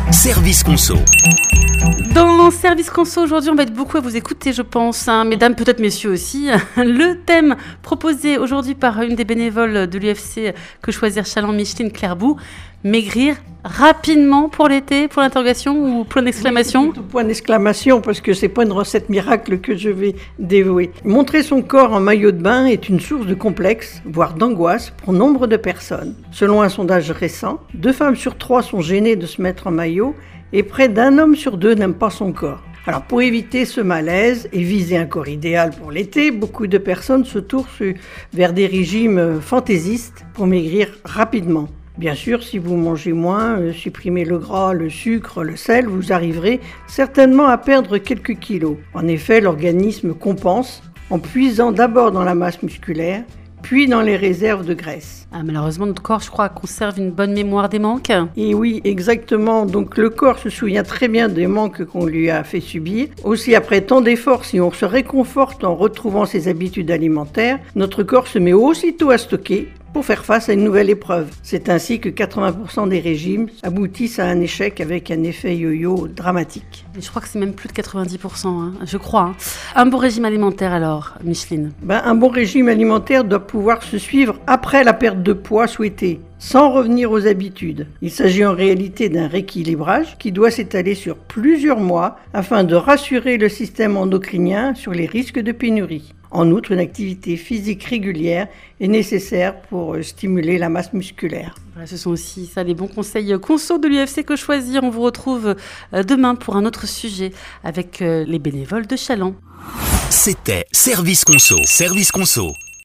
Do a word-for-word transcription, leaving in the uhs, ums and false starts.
Service Conso. Dans Service Conso, aujourd'hui, on va être beaucoup à vous écouter, je pense, hein, mesdames, peut-être messieurs aussi. Le thème proposé aujourd'hui par une des bénévoles de l'U F C Que Choisir Challans, Micheline Clairbout, maigrir rapidement pour l'été, pour l'interrogation ou point d'exclamation? Oui, point d'exclamation, parce que c'est pas une recette miracle que je vais dévouer. Montrer son corps en maillot de bain est une source de complexe, voire d'angoisse pour nombre de personnes. Selon un sondage récent, deux femmes sur trois sont gênées de se mettre en maillot et près d'un homme sur deux n'aime pas son corps. Alors pour éviter ce malaise et viser un corps idéal pour l'été, beaucoup de personnes se tournent vers des régimes fantaisistes pour maigrir rapidement. Bien sûr, si vous mangez moins, euh, supprimez le gras, le sucre, le sel, vous arriverez certainement à perdre quelques kilos. En effet, l'organisme compense en puisant d'abord dans la masse musculaire, puis dans les réserves de graisse. Ah, malheureusement, notre corps, je crois, conserve une bonne mémoire des manques. Et oui, exactement. Donc le corps se souvient très bien des manques qu'on lui a fait subir. Aussi, après tant d'efforts, si on se réconforte en retrouvant ses habitudes alimentaires, notre corps se met aussitôt à stocker pour faire face à une nouvelle épreuve. C'est ainsi que quatre-vingts pour cent des régimes aboutissent à un échec avec un effet yo-yo dramatique. Je crois que c'est même plus de quatre-vingt-dix pour cent, hein, je crois. Hein. Un bon régime alimentaire alors, Micheline? Ben, un bon régime alimentaire doit pouvoir se suivre après la perte de poids souhaitée, sans revenir aux habitudes. Il s'agit en réalité d'un rééquilibrage qui doit s'étaler sur plusieurs mois afin de rassurer le système endocrinien sur les risques de pénurie. En outre, une activité physique régulière est nécessaire pour stimuler la masse musculaire. Voilà, ce sont aussi ça les bons conseils conso de l'U F C Que Choisir. On vous retrouve demain pour un autre sujet avec les bénévoles de Challans. C'était Service Conso. Service Conso.